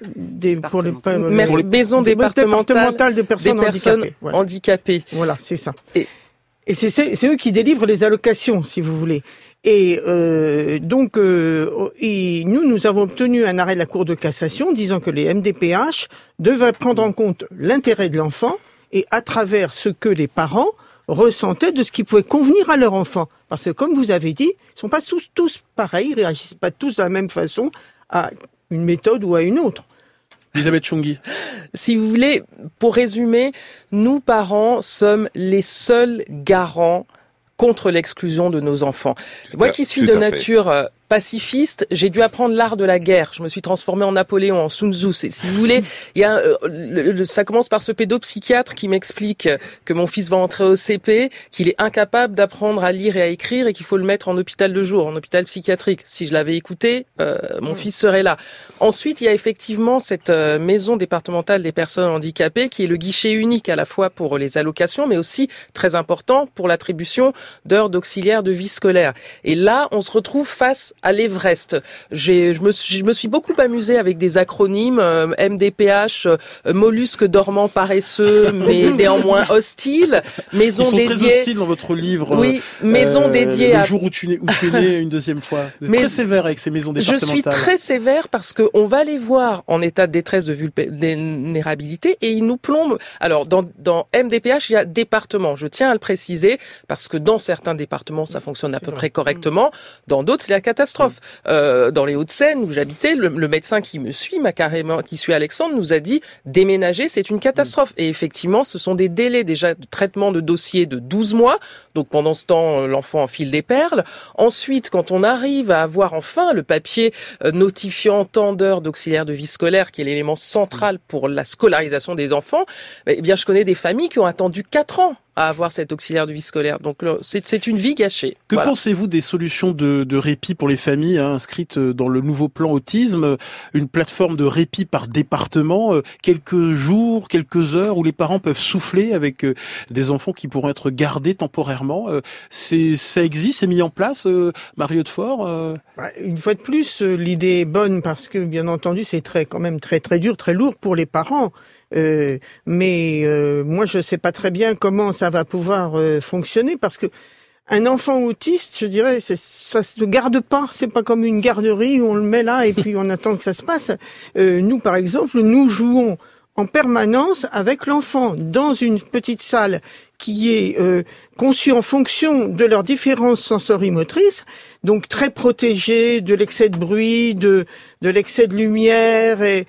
Maison départementale des personnes handicapées. Voilà, c'est ça. Et c'est eux qui délivrent les allocations, si vous voulez. Et donc, nous avons obtenu un arrêt de la Cour de cassation disant que les MDPH devaient prendre en compte l'intérêt de l'enfant et à travers ce que les parents ressentaient de ce qui pouvait convenir à leur enfant. Parce que, comme vous avez dit, ils sont pas tous pareils, ils réagissent pas tous de la même façon à une méthode ou à une autre. Elisabeth Chungui. Si vous voulez, pour résumer, nous, parents, sommes les seuls garants contre l'exclusion de nos enfants. Moi qui suis de nature pacifiste, j'ai dû apprendre l'art de la guerre. Je me suis transformée en Napoléon, en Sun Tzu. Si vous voulez, il y a ça commence par ce pédopsychiatre qui m'explique que mon fils va entrer au CP, qu'il est incapable d'apprendre à lire et à écrire et qu'il faut le mettre en hôpital de jour, en hôpital psychiatrique. Si je l'avais écouté, mon fils serait là. Ensuite, il y a effectivement cette maison départementale des personnes handicapées qui est le guichet unique à la fois pour les allocations, mais aussi très important pour l'attribution d'heures d'auxiliaire de vie scolaire. Et là, on se retrouve face à l'Everest. Je me suis beaucoup amusée avec des acronymes, MDPH, mollusque dormant paresseux, mais néanmoins hostile, maison Ils sont dédiée. très hostiles dans votre livre. Oui, maison dédiée le jour où tu es né une deuxième fois. Vous êtes très sévère avec ces maisons départementales. Je suis très sévère parce que on va les voir en état de détresse de vulnérabilité et ils nous plombent. Alors, dans MDPH, il y a département. Je tiens à le préciser parce que dans certains départements, ça fonctionne à peu près correctement. Dans d'autres, c'est la catastrophe. Dans les Hauts-de-Seine où j'habitais, le médecin qui me suit, qui suit Alexandre, nous a dit déménager, c'est une catastrophe. Et effectivement, ce sont des délais déjà de traitement de dossier de 12 mois. Donc pendant ce temps, l'enfant enfile des perles. Ensuite, quand on arrive à avoir enfin le papier notifiant tant d'heures d'auxiliaire de vie scolaire, qui est l'élément central pour la scolarisation des enfants, eh bien, je connais des familles qui ont attendu 4 ans à avoir cet auxiliaire de vie scolaire. Donc c'est une vie gâchée. Que pensez-vous des solutions de répit pour les familles inscrites dans le nouveau plan autisme, une plateforme de répit par département, quelques jours, quelques heures où les parents peuvent souffler avec des enfants qui pourront être gardés temporairement. Ça existe, c'est mis en place, Marie Hautefort Une fois de plus, l'idée est bonne parce que, bien entendu, c'est quand même très dur, très lourd pour les parents. Mais moi, je sais pas très bien comment ça va pouvoir fonctionner parce que un enfant autiste, je dirais, ça se garde pas. C'est pas comme une garderie où on le met là et puis on attend que ça se passe. Nous, par exemple, nous jouons en permanence avec l'enfant dans une petite salle qui est conçue en fonction de leurs différences sensorimotrices, donc très protégée de l'excès de bruit, de l'excès de lumière, et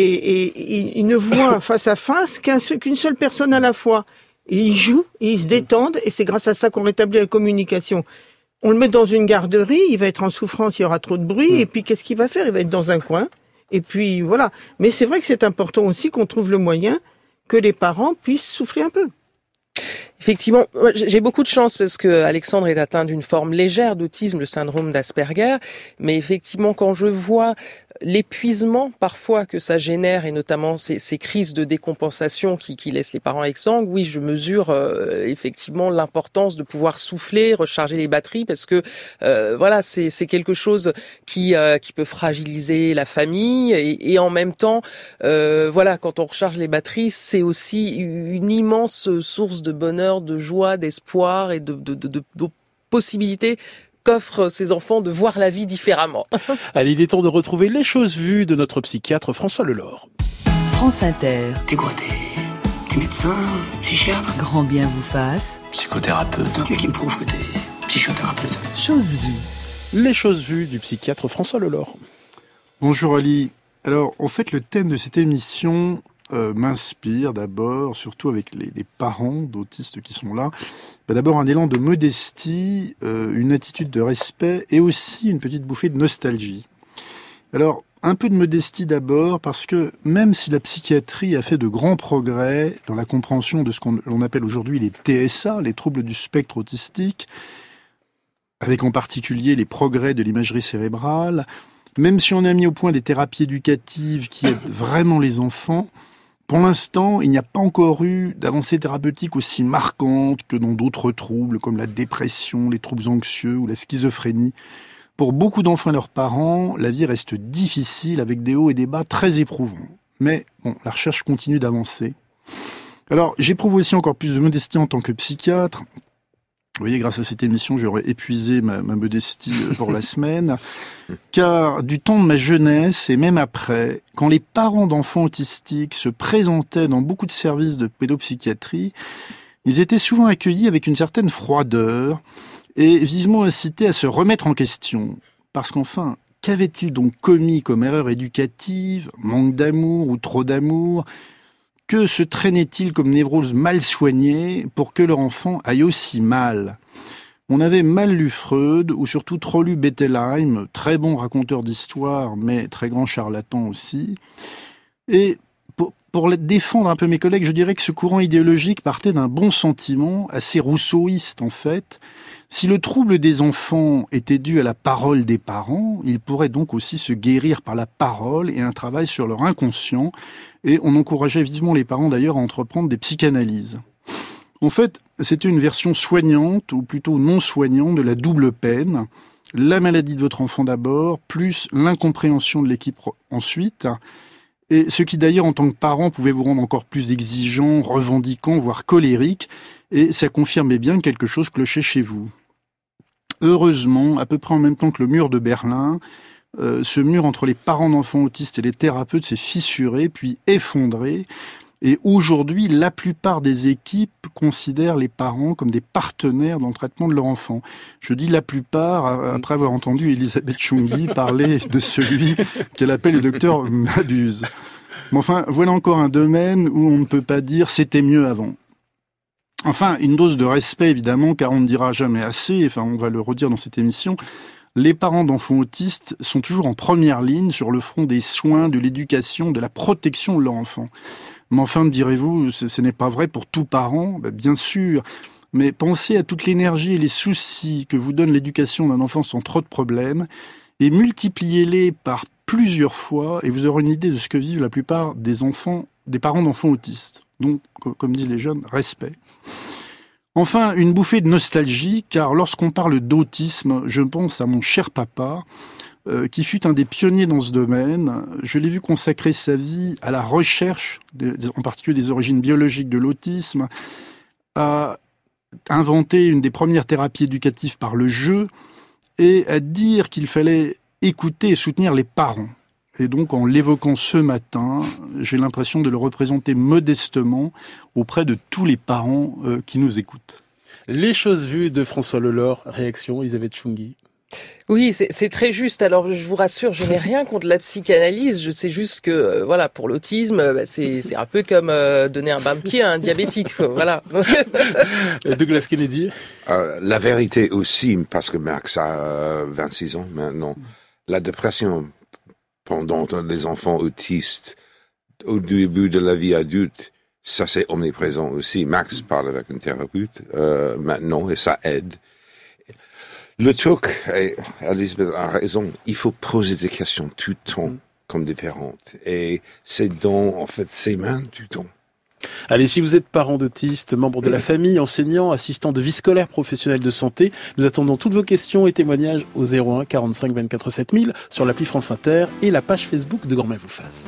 ils ne voient face à face qu'une seule personne à la fois. Et ils jouent, et ils se détendent, et c'est grâce à ça qu'on rétablit la communication. On le met dans une garderie, il va être en souffrance, il y aura trop de bruit, et puis qu'est-ce qu'il va faire? Il va être dans un coin, et puis voilà. Mais c'est vrai que c'est important aussi qu'on trouve le moyen que les parents puissent souffler un peu. Effectivement, j'ai beaucoup de chance parce que Alexandre est atteint d'une forme légère d'autisme, le syndrome d'Asperger. Mais effectivement, quand je vois l'épuisement parfois que ça génère et notamment ces crises de décompensation qui laissent les parents exsangues, oui, je mesure effectivement l'importance de pouvoir souffler, recharger les batteries parce que voilà, c'est quelque chose qui peut fragiliser la famille et en même temps, voilà, quand on recharge les batteries, c'est aussi une immense source de bonheur, de joie, d'espoir et de possibilités qu'offrent ces enfants de voir la vie différemment. Allez, il est temps de retrouver les choses vues de notre psychiatre François Lelore. France Inter. T'es quoi, t'es médecin, psychiatre? Grand bien vous fasse. Psychothérapeute. Qu'est-ce qui me prouve que t'es psychothérapeute? Choses vues. Les choses vues du psychiatre François Lelore. Bonjour Ali. Alors, en fait, le thème de cette émission m'inspire d'abord, surtout avec les parents d'autistes qui sont là. D'abord un élan de modestie, une attitude de respect et aussi une petite bouffée de nostalgie. Alors, un peu de modestie d'abord parce que même si la psychiatrie a fait de grands progrès dans la compréhension de ce qu'on appelle aujourd'hui les TSA, les troubles du spectre autistique, avec en particulier les progrès de l'imagerie cérébrale, même si on a mis au point des thérapies éducatives qui aident vraiment les enfants, pour l'instant, il n'y a pas encore eu d'avancée thérapeutique aussi marquante que dans d'autres troubles comme la dépression, les troubles anxieux ou la schizophrénie. Pour beaucoup d'enfants et leurs parents, la vie reste difficile avec des hauts et des bas très éprouvants. Mais bon, la recherche continue d'avancer. Alors, j'éprouve aussi encore plus de modestie en tant que psychiatre. Vous voyez, grâce à cette émission, j'aurais épuisé ma modestie pour la semaine. Car du temps de ma jeunesse et même après, quand les parents d'enfants autistiques se présentaient dans beaucoup de services de pédopsychiatrie, ils étaient souvent accueillis avec une certaine froideur et vivement incités à se remettre en question. Parce qu'enfin, qu'avaient-ils donc commis comme erreur éducative, manque d'amour ou trop d'amour ? Que se traînait-il comme névrose mal soignée pour que leur enfant aille aussi mal ? On avait mal lu Freud, ou surtout trop lu Bettelheim, très bon raconteur d'histoire, mais très grand charlatan aussi. Et pour défendre un peu mes collègues, je dirais que ce courant idéologique partait d'un bon sentiment, assez rousseauiste en fait. Si le trouble des enfants était dû à la parole des parents, il pourrait donc aussi se guérir par la parole et un travail sur leur inconscient. Et on encourageait vivement les parents d'ailleurs à entreprendre des psychanalyses. En fait, c'était une version soignante, ou plutôt non soignante, de la double peine. La maladie de votre enfant d'abord, plus l'incompréhension de l'équipe ensuite. Et ce qui d'ailleurs, en tant que parent, pouvait vous rendre encore plus exigeant, revendiquant, voire colérique. Et ça confirmait bien que quelque chose clochait chez vous. Heureusement, à peu près en même temps que le mur de Berlin, ce mur entre les parents d'enfants autistes et les thérapeutes s'est fissuré, puis effondré. Et aujourd'hui, la plupart des équipes considèrent les parents comme des partenaires dans le traitement de leur enfant. Je dis la plupart, après avoir entendu Elisabeth Chunghi parler de celui qu'elle appelle le docteur Mabuse. Mais enfin, voilà encore un domaine où on ne peut pas dire « c'était mieux avant ». Enfin, une dose de respect, évidemment, car on ne dira jamais assez, enfin, on va le redire dans cette émission, les parents d'enfants autistes sont toujours en première ligne sur le front des soins, de l'éducation, de la protection de leur enfant. Mais enfin, me direz-vous, ce n'est pas vrai pour tout parent, bien sûr, mais pensez à toute l'énergie et les soucis que vous donne l'éducation d'un enfant sans trop de problèmes, et multipliez-les par plusieurs fois, et vous aurez une idée de ce que vivent la plupart des parents d'enfants autistes. Donc, comme disent les jeunes, respect. Enfin, une bouffée de nostalgie, car lorsqu'on parle d'autisme, je pense à mon cher papa, qui fut un des pionniers dans ce domaine. Je l'ai vu consacrer sa vie à la recherche, en particulier des origines biologiques de l'autisme, à inventer une des premières thérapies éducatives par le jeu, et à dire qu'il fallait écouter et soutenir les parents. Et donc, en l'évoquant ce matin, j'ai l'impression de le représenter modestement auprès de tous les parents qui nous écoutent. Les choses vues de François Lelore, réaction Elisabeth Chunghi. Oui, c'est très juste. Alors, je vous rassure, je n'ai rien contre la psychanalyse. Je sais juste que, voilà, pour l'autisme, c'est un peu comme donner un bain de pied à un diabétique. Voilà. Douglas Kennedy. La vérité aussi, parce que Max a 26 ans maintenant, la dépression pendant les enfants autistes au début de la vie adulte, ça c'est omniprésent aussi. Max parle avec une thérapeute maintenant et ça aide. Le truc, et Elisabeth a raison, il faut poser des questions tout le temps comme des parents. Et c'est dans, en fait, ses mains tout le temps. Allez, si vous êtes parent d'autistes, membre de la famille, enseignant, assistant de vie scolaire, professionnel de santé, nous attendons toutes vos questions et témoignages au 01 45 24 7000 sur l'appli France Inter et la page Facebook de Grand Mère vous fasse.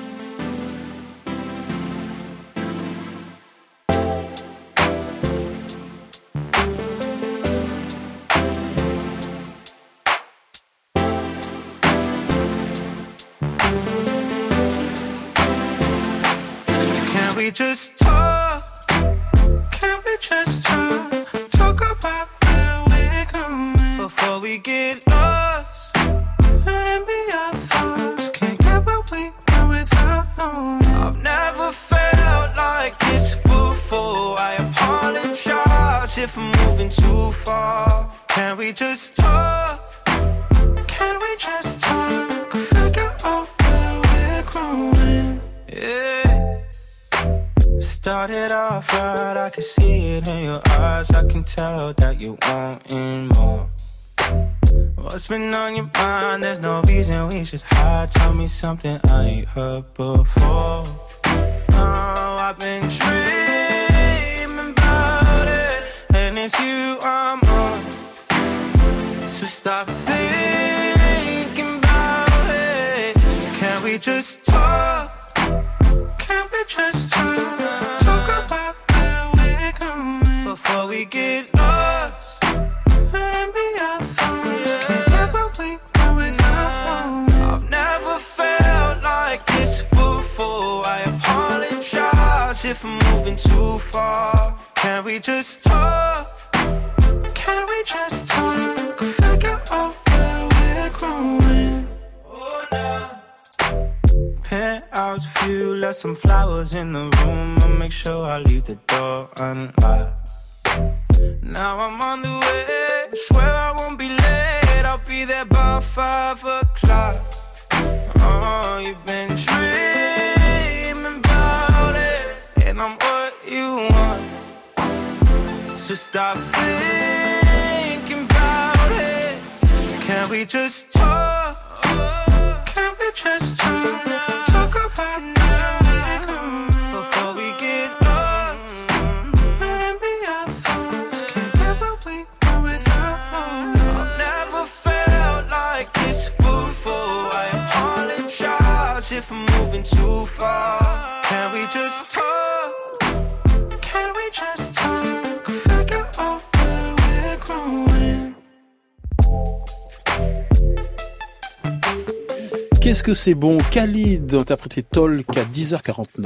Just talk, can we just talk about where we're going before we get lost? Let me our thoughts, can't get what we want without knowing. I've never felt like this before. I apologize if I'm moving too far. Can we just talk? Can we just talk? Figure out where we're growing. Yeah. Started off right, I can see it in your eyes. I can tell that you wanting more. What's been on your mind? There's no reason we should hide. Tell me something I ain't heard before. Oh, I've been dreaming about it, and it's you I'm on. So stop thinking about it. Can we just talk? Can we just talk? Before we get lost, let me our thoughts, can't get what we want without knowing. I've never felt like this before. I apologize if I'm moving too far. Can we just talk? Can we just talk? Figure out where we're growing. Oh, no. Penthouse view, left some flowers in the room. I'll make sure I leave the door unlocked. Now I'm on the way 5 o'clock. Oh, you've been dreaming about it, and I'm what you want. So stop thinking about it. Can we just talk? Can we just talk? Talk about now before we get lost. And be our thoughts. Can't get what we want without. I've never felt like this before. I apologize if I'm moving too far. Can we just talk? Can we just talk? Figure out where we're growing. Qu'est-ce que c'est bon, Khalid, interprété Talk à 10h49.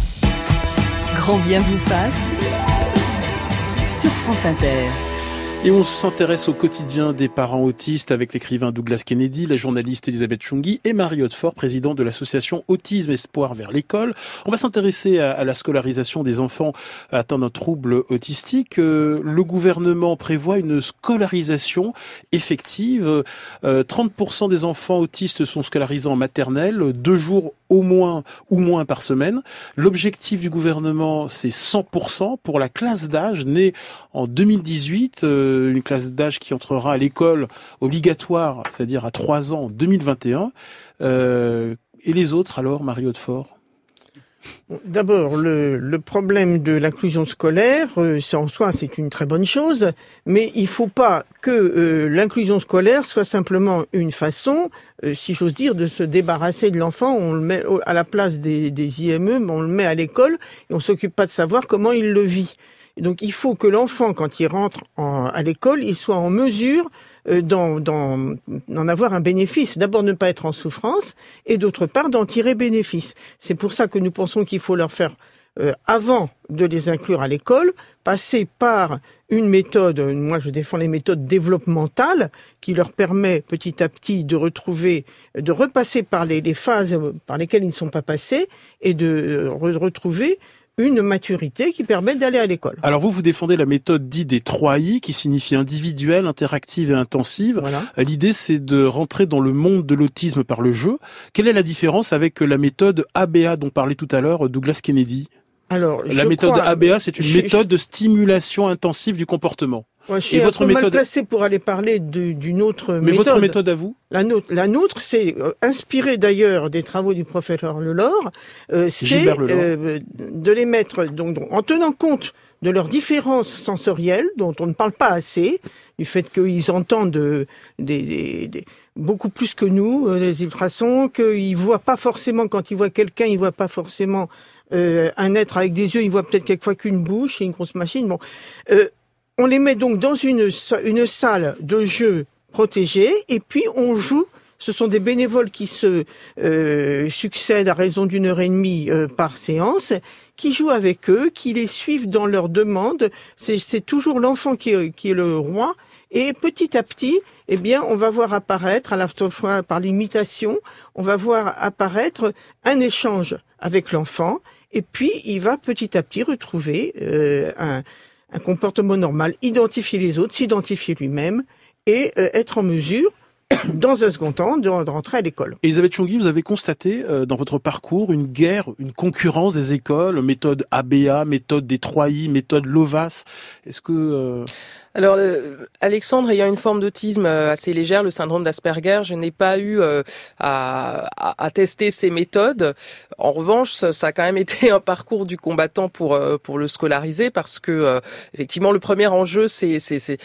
Grand bien vous fasse sur France Inter. Et on s'intéresse au quotidien des parents autistes avec l'écrivain Douglas Kennedy, la journaliste Elisabeth Chungui et Marie Hautefort, présidente de l'association Autisme Espoir vers l'école. On va s'intéresser à la scolarisation des enfants atteints d'un trouble autistique. Le gouvernement prévoit une scolarisation effective. 30% des enfants autistes sont scolarisés en maternelle, 2 jours au moins ou moins par semaine. L'objectif du gouvernement, c'est 100% pour la classe d'âge née en 2018, une classe d'âge qui entrera à l'école obligatoire, c'est-à-dire à 3 ans en 2021. Et les autres alors, Marie Hautefort ? D'abord, le problème de l'inclusion scolaire, en soi, c'est une très bonne chose, mais il ne faut pas que l'inclusion scolaire soit simplement une façon, si j'ose dire, de se débarrasser de l'enfant. On le met à la place des IME, on le met à l'école et on s'occupe pas de savoir comment il le vit. Et donc, il faut que l'enfant, quand il rentre à l'école, il soit en mesure d'en avoir un bénéfice. D'abord, ne pas être en souffrance, et d'autre part, d'en tirer bénéfice. C'est pour ça que nous pensons qu'il faut leur faire, avant de les inclure à l'école, passer par une méthode, moi je défends les méthodes développementales, qui leur permet petit à petit de repasser par les phases par lesquelles ils ne sont pas passés, et de retrouver une maturité qui permet d'aller à l'école. Alors vous défendez la méthode dite des 3I, qui signifie individuelle, interactive et intensive. Voilà. L'idée, c'est de rentrer dans le monde de l'autisme par le jeu. Quelle est la différence avec la méthode ABA dont parlait tout à l'heure Douglas Kennedy ? Alors, la méthode ABA, c'est une méthode de stimulation intensive du comportement. Ouais, je suis un peu mal placé pour aller parler d'une autre méthode. Mais votre méthode à vous ? La nôtre, c'est inspiré d'ailleurs des travaux du professeur Lelore, c'est de les mettre donc en tenant compte de leurs différences sensorielles dont on ne parle pas assez, du fait qu'ils entendent beaucoup plus que nous, les ultrasons, qu'ils voient pas forcément, quand ils voient quelqu'un, ils voient pas forcément un être avec des yeux, ils voient peut-être quelquefois qu'une bouche et une grosse machine. Bon, on les met donc dans une salle de jeu protégée, et puis on joue. Ce sont des bénévoles qui se succèdent à raison d'1h30 par séance, qui jouent avec eux, qui les suivent dans leurs demandes. C'est toujours l'enfant qui est le roi. Et petit à petit, eh bien, on va voir apparaître, à la fois par l'imitation, on va voir apparaître un échange avec l'enfant, et puis il va petit à petit retrouver un comportement normal, identifier les autres, s'identifier lui-même, et être en mesure, dans un second temps, de rentrer à l'école. Elisabeth Chungui, vous avez constaté dans votre parcours une guerre, une concurrence des écoles, méthode ABA, méthode des 3I, méthode Lovas. Est-ce que... Alors, Alexandre ayant une forme d'autisme assez légère, le syndrome d'Asperger, je n'ai pas eu à tester ces méthodes. En revanche, ça a quand même été un parcours du combattant pour le scolariser, parce que effectivement, le premier enjeu, c'est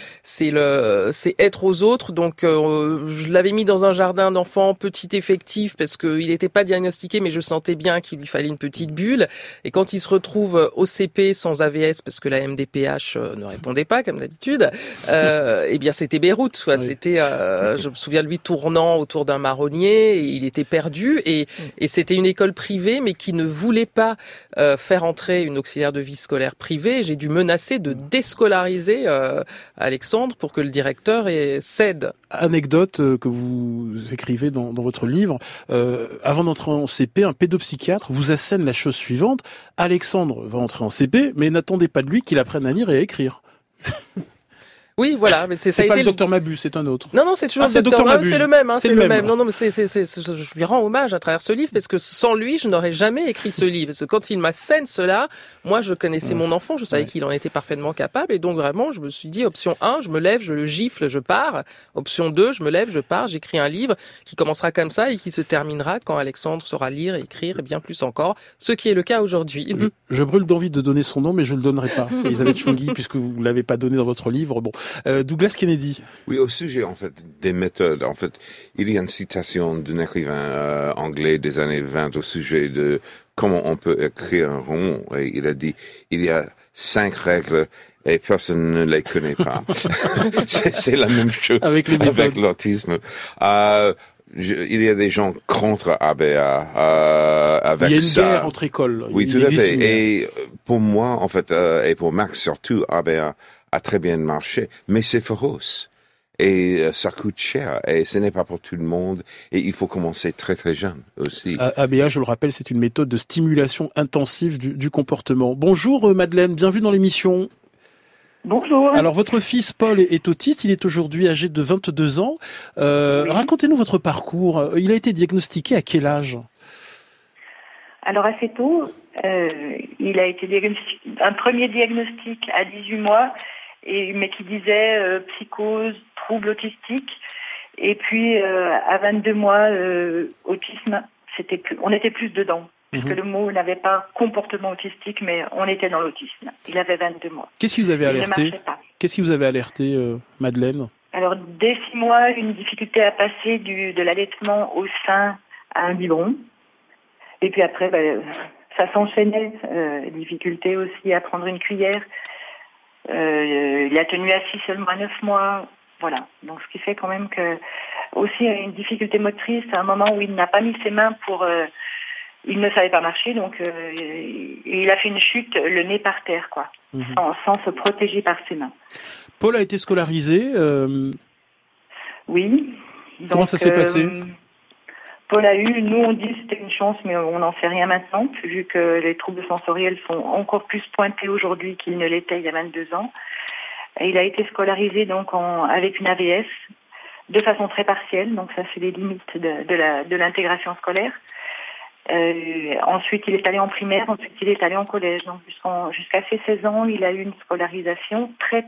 être aux autres. Donc, je l'avais mis dans un jardin d'enfants, petit effectif, parce qu'il n'était pas diagnostiqué, mais je sentais bien qu'il lui fallait une petite bulle. Et quand il se retrouve au CP sans AVS, parce que la MDPH ne répondait pas, comme d'habitude, eh bien c'était Beyrouth, quoi. Oui. C'était, je me souviens de lui tournant autour d'un marronnier, et il était perdu, et c'était une école privée, mais qui ne voulait pas faire entrer une auxiliaire de vie scolaire privée. J'ai dû menacer de déscolariser Alexandre pour que le directeur cède. Anecdote que vous écrivez dans votre livre, avant d'entrer en CP, un pédopsychiatre vous assène la chose suivante: Alexandre va entrer en CP, mais n'attendez pas de lui qu'il apprenne à lire et à écrire. Oui, voilà, mais ça a pas été le docteur Mabuse, c'est un autre. Non, c'est toujours le docteur Mabuse. C'est le même, c'est le même. Non, mais je lui rends hommage à travers ce livre parce que sans lui, je n'aurais jamais écrit ce livre. Parce que quand il m'assène cela, moi, je connaissais mon enfant, je savais qu'il en était parfaitement capable, et donc vraiment, je me suis dit, option 1, je me lève, je le gifle, je pars. Option 2, je me lève, je pars, j'écris un livre qui commencera comme ça et qui se terminera quand Alexandre saura lire, écrire et bien plus encore, ce qui est le cas aujourd'hui. Je brûle d'envie de donner son nom, mais je le donnerai pas. Elisabeth Chungui, puisque vous l'avez pas donné dans votre livre. Bon, Douglas Kennedy. Oui, au sujet en fait des méthodes. En fait, il y a une citation d'un écrivain anglais des années 20 au sujet de comment on peut écrire un roman. Et il a dit il y a 5 règles et personne ne les connaît pas. c'est la même chose avec l'autisme. Il y a des gens contre ABA avec ça. Il y a une guerre entre écoles. Oui, tout à fait. Et pour moi, en fait, et pour Max surtout, ABA a très bien marché, mais c'est féroce. Et ça coûte cher. Et ce n'est pas pour tout le monde. Et il faut commencer très très jeune aussi. ABA, je le rappelle, c'est une méthode de stimulation intensive du comportement. Bonjour Madeleine, bienvenue dans l'émission. Bonjour. Alors votre fils Paul est autiste, il est aujourd'hui âgé de 22 ans. Oui. Racontez-nous votre parcours. Il a été diagnostiqué à quel âge ? Alors assez tôt, il a été un premier diagnostic à 18 mois, mais qui disait psychose, trouble autistique. Et puis à 22 mois, autisme, on était plus dedans. Puisque le mot n'avait pas comportement autistique, mais on était dans l'autisme. Il avait 22 mois. Qu'est-ce qui vous avait alerté ? Qu'est-ce qui vous avait alerté, Madeleine ? Alors, dès 6 mois, une difficulté à passer de l'allaitement au sein à un biberon. Et puis après, ça s'enchaînait. Difficulté aussi à prendre une cuillère. Il a tenu assis seulement à 9 mois. Voilà. Donc, ce qui fait quand même que aussi une difficulté motrice à un moment où il n'a pas mis ses mains pour... il ne savait pas marcher, donc il a fait une chute, le nez par terre, quoi, sans se protéger par ses mains. Paul a été scolarisé. Oui. Comment ça s'est passé ? Paul a eu, nous on dit que c'était une chance, mais on n'en sait rien maintenant, vu que les troubles sensoriels sont encore plus pointés aujourd'hui qu'ils ne l'étaient il y a 22 ans. Et il a été scolarisé donc avec une AVS de façon très partielle, donc ça c'est les limites de l'intégration scolaire. Ensuite, il est allé en primaire, ensuite il est allé en collège. Donc jusqu'à ses 16 ans, il a eu une scolarisation très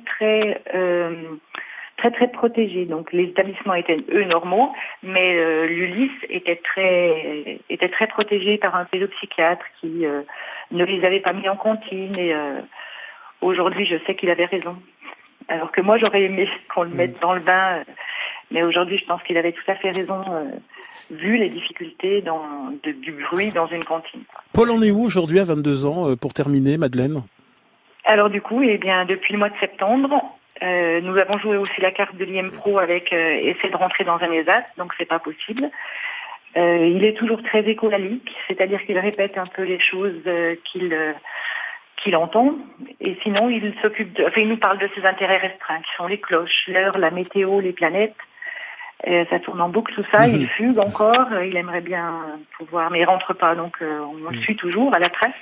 protégée. Donc les établissements étaient eux normaux, mais l'Ulysse était très protégé par un pédopsychiatre qui ne les avait pas mis en comptine. Et aujourd'hui, je sais qu'il avait raison. Alors que moi, j'aurais aimé qu'on le mette dans le bain. Mais aujourd'hui, je pense qu'il avait tout à fait raison, vu les difficultés du bruit dans une cantine. Paul en est où aujourd'hui à 22 ans, pour terminer, Madeleine ? Alors du coup, depuis le mois de septembre, nous avons joué aussi la carte de l'IM Pro avec essayer de rentrer dans un ESAT, donc c'est pas possible. Il est toujours très écolalique, c'est-à-dire qu'il répète un peu les choses qu'il entend, et sinon il nous parle de ses intérêts restreints, qui sont les cloches, l'heure, la météo, les planètes. Ça tourne en boucle tout ça, il fugue encore, il aimerait bien pouvoir, mais il rentre pas, donc on le suit toujours à la trace.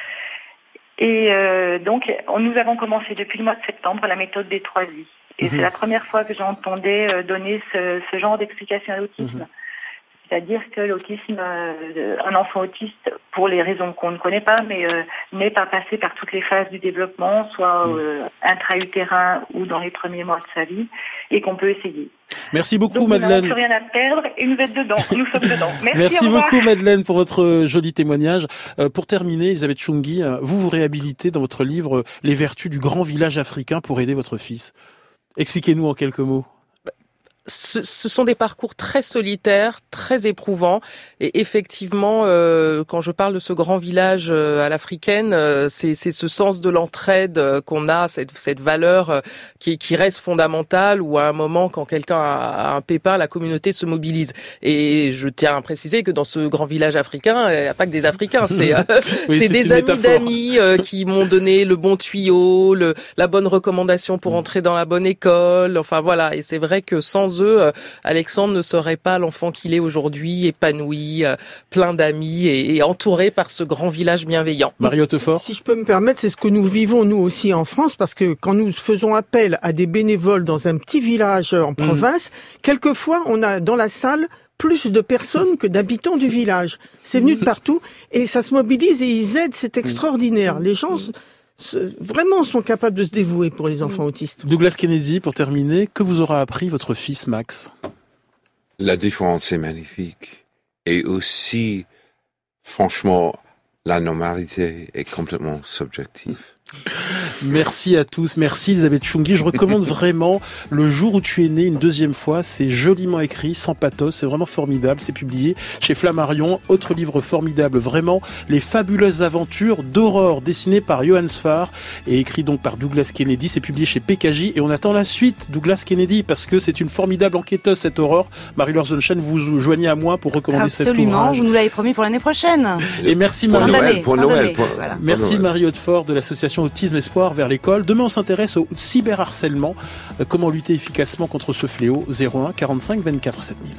Et donc nous avons commencé depuis le mois de septembre la méthode des 3 I. Et c'est la première fois que j'entendais donner ce genre d'explication à l'autisme. C'est-à-dire que l'autisme, un enfant autiste, pour les raisons qu'on ne connaît pas, mais n'est pas passé par toutes les phases du développement, soit intra-utérin ou dans les premiers mois de sa vie, et qu'on peut essayer. Merci beaucoup, donc, Madeleine. Nous n'avons plus rien à perdre et nous êtes dedans. Nous sommes dedans. Merci beaucoup, Madeleine, pour votre joli témoignage. Pour terminer, Elisabeth Chungui, vous réhabilitez dans votre livre les vertus du grand village africain pour aider votre fils. Expliquez-nous en quelques mots. Ce sont des parcours très solitaires, très éprouvants. Et effectivement, quand je parle de ce grand village à l'africaine, c'est ce sens de l'entraide qu'on a, cette valeur qui reste fondamentale, où à un moment, quand quelqu'un a un pépin, la communauté se mobilise. Et je tiens à préciser que dans ce grand village africain, il n'y a pas que des Africains, c'est des amis d'amis qui m'ont donné le bon tuyau, la bonne recommandation pour entrer dans la bonne école. Enfin voilà, et c'est vrai que sans sans eux, Alexandre ne serait pas l'enfant qu'il est aujourd'hui, épanoui, plein d'amis et entouré par ce grand village bienveillant. Marie Hautefort. Si je peux me permettre, c'est ce que nous vivons nous aussi en France, parce que quand nous faisons appel à des bénévoles dans un petit village en province, quelquefois on a dans la salle plus de personnes que d'habitants du village. C'est venu de partout et ça se mobilise et ils aident, c'est extraordinaire. Les gens vraiment sont capables de se dévouer pour les enfants autistes. Douglas Kennedy, pour terminer, que vous aura appris votre fils Max? La différence est magnifique. Et aussi, franchement, la normalité est complètement subjective. Merci à tous, merci Elisabeth Chungui. Je recommande vraiment Le jour où tu es né une deuxième fois. C'est joliment écrit, sans pathos, c'est vraiment formidable. C'est publié chez Flammarion. Autre livre formidable, vraiment, Les fabuleuses aventures d'Aurore, dessiné par Johann Sfar et écrit donc par Douglas Kennedy. C'est publié chez PKJ et on attend la suite, Douglas Kennedy, parce que c'est une formidable enquêteuse, cette Aurore. Marie-Laure Zonshine, vous joignez à moi pour recommander cet ouvrage. Absolument, vous nous l'avez promis pour l'année prochaine. Et merci pour Noël. Merci Marie Hautefort de l'association Autisme Espoir vers l'école. Demain, on s'intéresse au cyberharcèlement. Comment lutter efficacement contre ce fléau? 01 45 24 7000.